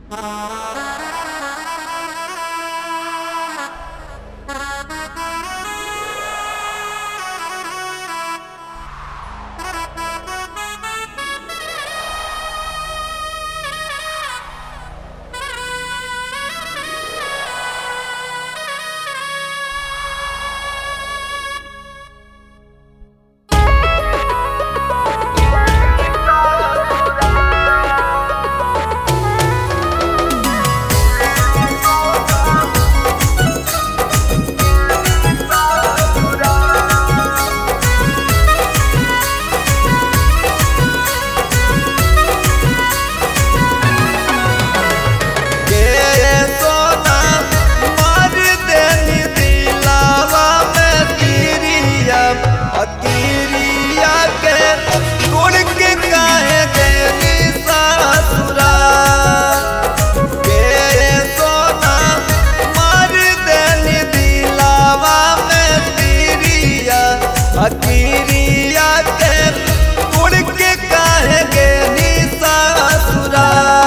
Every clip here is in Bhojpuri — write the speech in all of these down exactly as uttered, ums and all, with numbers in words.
अकीरिया के उड़ के काहे गेनी ससुरा।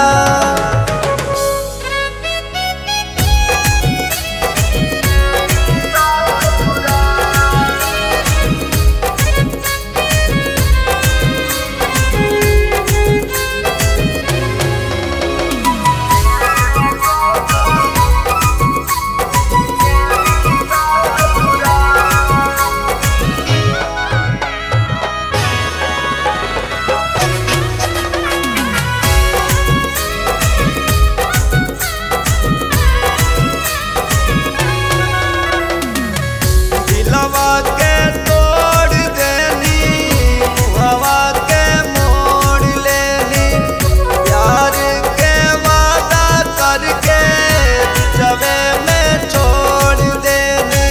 के तोड़ देनी हवा के मोड़ लेनी, प्यार के वादा करके जबे में छोड़ देनी।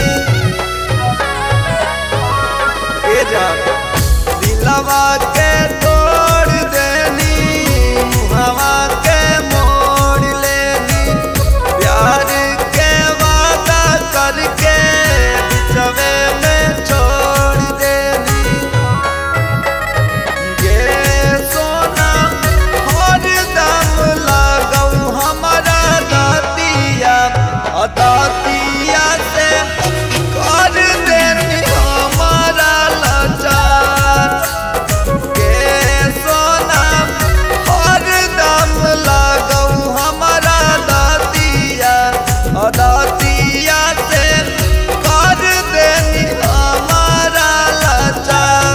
दिलवा के तोड़ देनी हवा के मोड़ लेनी, प्यार के वादा करके जबे में छोड़ देनी। ये सोना हर दम लगऊ हमारा दातिया, दातिया से कर देनी हमारा लाचार। ये सोना हर दम लगऊ हमारा दातिया, दातिया से कर देनी हमारा लाचार।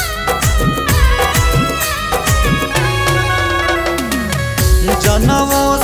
जनमों